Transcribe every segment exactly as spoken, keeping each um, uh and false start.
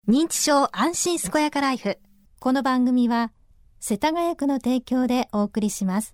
認知症安心健やかライフ。この番組は世田谷区の提供でお送りします。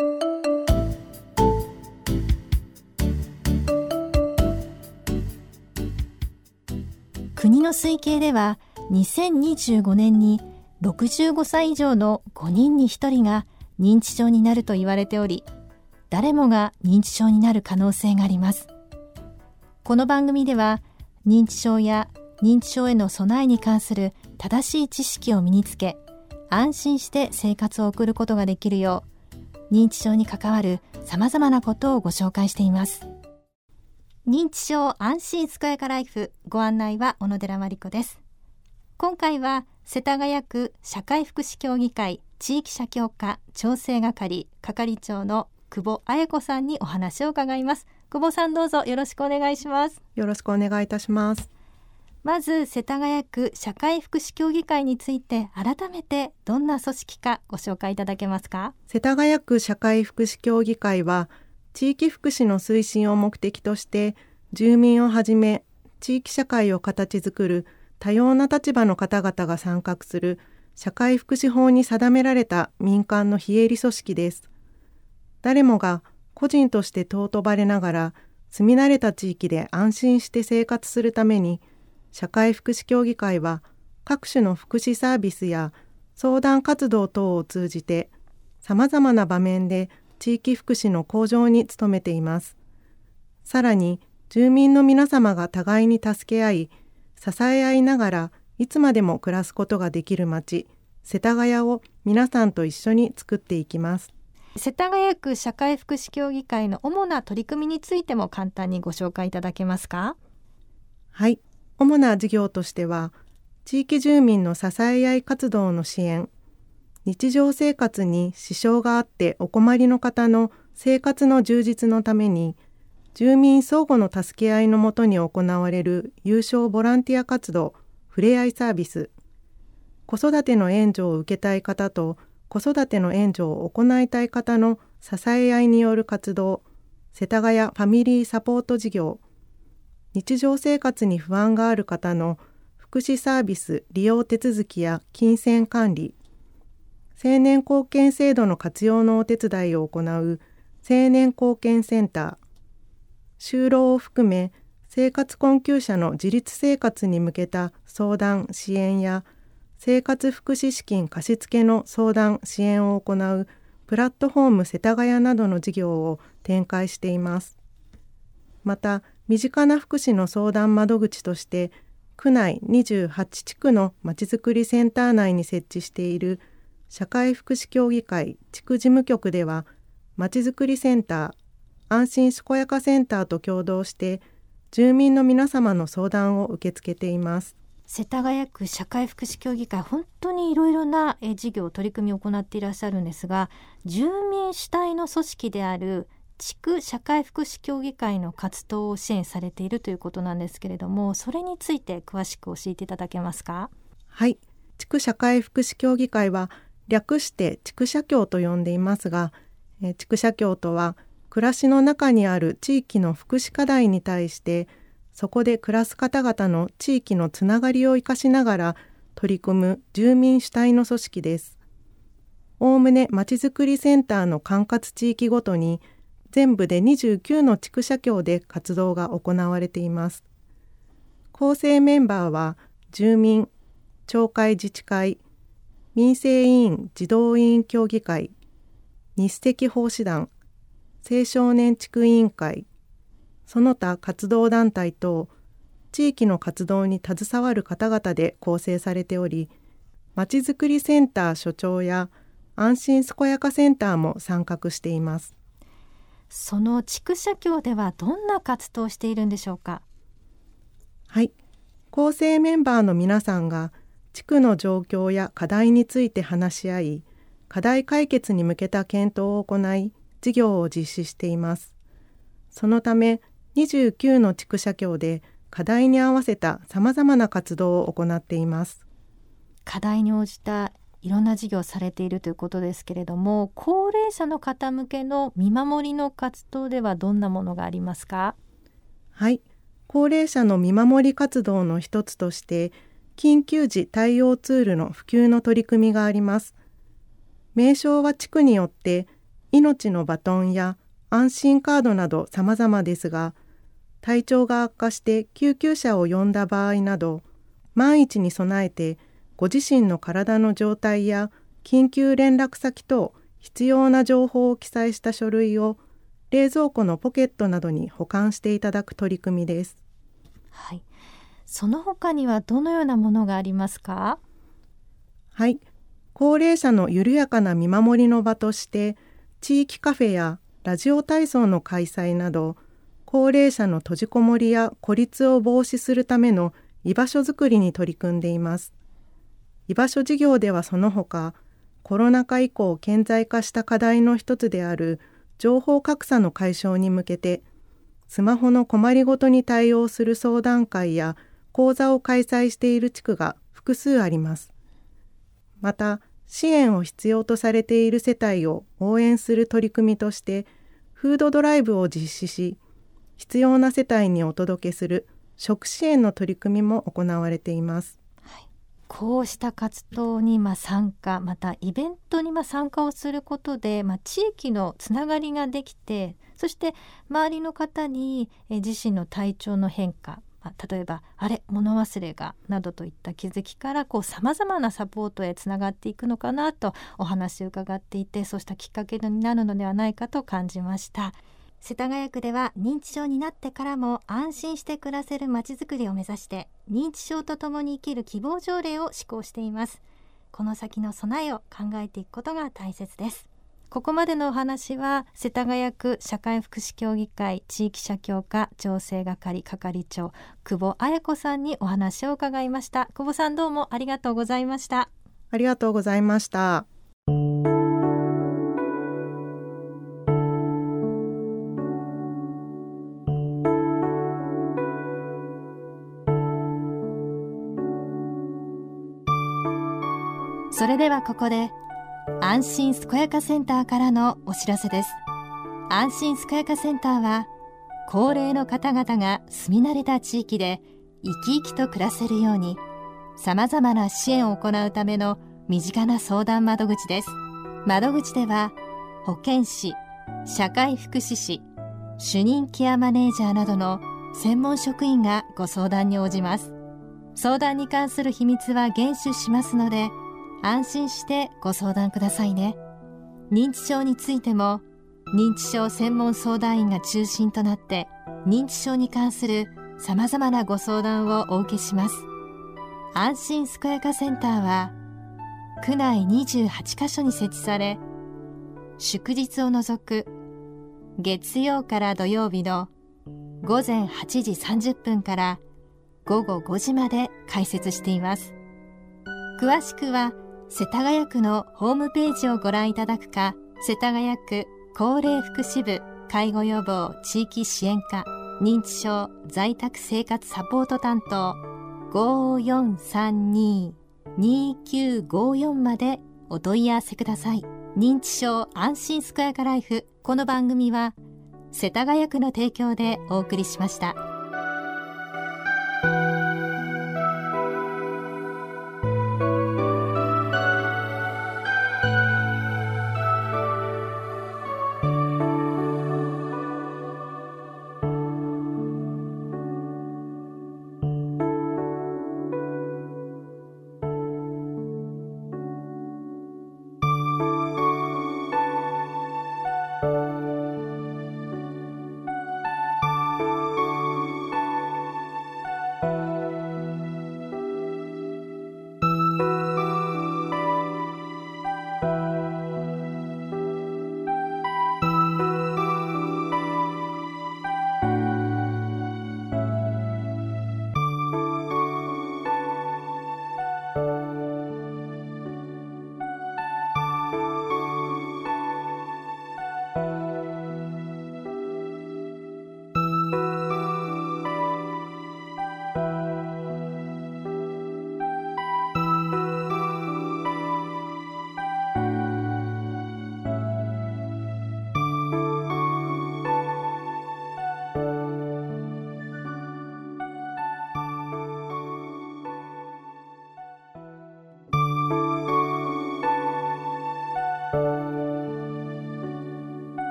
国の推計ではにせんにじゅうごねんにろくじゅうごさい以上のごにんにひとりが認知症になると言われており、誰もが認知症になる可能性があります。この番組では認知症や認知症への備えに関する正しい知識を身につけ、安心して生活を送ることができるよう、認知症に関わるさまざまなことをご紹介しています。認知症安心健やかライフ、ご案内は小野寺真理子です。今回は世田谷区社会福祉協議会地域社協課調整係係長の久保彩子さんにお話を伺います。久保さん、どうぞよろしくお願いします。 よろしくお願いいたします。 まず世田谷区社会福祉協議会について改めてどんな組織かご紹介いただけますか。 世田谷区社会福祉協議会は地域福祉の推進を目的として住民をはじめ地域社会を形作る多様な立場の方々が参画する社会福祉法に定められた民間の非営利組織です。誰もが個人として尊ばれながら住み慣れた地域で安心して生活するために、社会福祉協議会は各種の福祉サービスや相談活動等を通じてさまざまな場面で地域福祉の向上に努めています。さらに住民の皆様が互いに助け合い、支え合いながらいつまでも暮らすことができる街、世田谷を皆さんと一緒に作っていきます。 世田谷区社会福祉協議会の主な取り組みについても簡単にご紹介いただけますか。 はい。主な事業としては、地域住民の支え合い活動の支援、日常生活に支障があってお困りの方の生活の充実のために、住民相互の助け合いのもとに行われる有償ボランティア活動、ふれあいサービス、子育ての援助を受けたい方と子育ての援助を行いたい方の支え合いによる活動、世田谷ファミリーサポート事業、日常生活に不安がある方の福祉サービス利用手続きや金銭管理、青年貢献制度の活用のお手伝いを行う青年貢献センター、就労を含め生活困窮者の自立生活に向けた相談・支援や生活福祉資金貸付の相談・支援を行うプラットフォーム世田谷などの事業を展開しています。また、身近な福祉の相談窓口として区内にじゅうはち地区のまちづくりセンター内に設置している社会福祉協議会地区事務局では、まちづくりセンター、安心健やかセンターと共同して住民の皆様の相談を受け付けています。 世田谷区社会福祉協議会、本当にいろいろな事業取り組みを行っていらっしゃるんですが、住民主体の組織である地区社会福祉協議会の活動を支援されているということなんですけれども、それについて詳しく教えていただけますか。 はい。地区社会福祉協議会は略して地区社協と呼んでいますが、え地区社協とは暮らしの中にある地域の福祉課題に対してそこで暮らす方々の地域のつながりを生かしながら取り組む住民主体の組織です。おおむねまちづくりセンターの管轄地域ごとに全部でにじゅうきゅうの地区社協で活動が行われています。構成メンバーは住民、町会自治会、民生委員児童委員協議会、日赤奉仕団、青少年地区委員会、その他活動団体等、地域の活動に携わる方々で構成されており、まちづくりセンター所長や安心健やかセンターも参画しています。 その地区社協ではどんな活動をしているんでしょうか。 はい。構成メンバーの皆さんが地区の状況や課題について話し合い、課題解決に向けた検討を行い、事業を実施しています。そのため、にじゅうきゅうの地区社協で課題に合わせたさまざまな活動を行っています。 課題に応じたいろんな事業をされているということですけれども、高齢者の方向けの見守りの活動ではどんなものがありますか。 はい。高齢者の見守り活動の一つとして、 緊急時対応ツールの普及の取り組みがあります。名称は地区によって命のバトンや安心カードなど様々ですが、体調が悪化して救急車を呼んだ場合など、万一に備えてご自身の体の状態や緊急連絡先等必要な情報を記載した書類を冷蔵庫のポケットなどに保管していただく取り組みです。 はい。その他にはどのようなものがありますか？ はい。高齢者の緩やかな見守りの場として、地域カフェやラジオ体操の開催など、高齢者の閉じこもりや孤立を防止するための居場所づくりに取り組んでいます。居場所事業ではその他、コロナ禍以降顕在化した課題の一つである情報格差の解消に向けて、スマホの困りごとに対応する相談会や講座を開催している地区が複数あります。また、支援を必要とされている世帯を応援する取り組みとして、フードドライブを実施し、必要な世帯にお届けする食支援の取り組みも行われています。 はい、こうした活動にまあ参加、またイベントにまあ参加をすることで、まあ、地域のつながりができて、そして周りの方にえ自身の体調の変化、例えばあれ物忘れがなどといった気づきからこう様々なサポートへつながっていくのかなとお話を伺っていて、そうしたきっかけになるのではないかと感じました。世田谷区では認知症になってからも安心して暮らせるまちづくりを目指して、認知症とともに生きる希望条例を施行しています。この先の備えを考えていくことが大切です。ここまでのお話は世田谷区社会福祉協議会地域社協課調整係係長久保彩子さんにお話を伺いました。久保さん、どうもありがとうございました。 ありがとうございました。 それではここで安心すこやかセンターからのお知らせです。安心すこやかセンターは、高齢の方々が住み慣れた地域で生き生きと暮らせるように、様々な支援を行うための身近な相談窓口です。窓口では、保健師、社会福祉士、主任ケアマネージャーなどの専門職員がご相談に応じます。相談に関する秘密は厳守しますので、安心してご相談くださいね。認知症についても認知症専門相談員が中心となって認知症に関する様々なご相談をお受けします。安心すこやかセンターは区内にじゅうはちカ所に設置され、祝日を除く月曜から土曜日のごぜんはちじさんじゅっぷんからごごごじまで開設しています。詳しくは世田谷区のホームページをご覧いただくか、世田谷区高齢福祉部介護予防地域支援課認知症在宅生活サポート担当 ごよんさんに にきゅうごよん までお問い合わせください。認知症安心すこやかライフ。この番組は世田谷区の提供でお送りしました。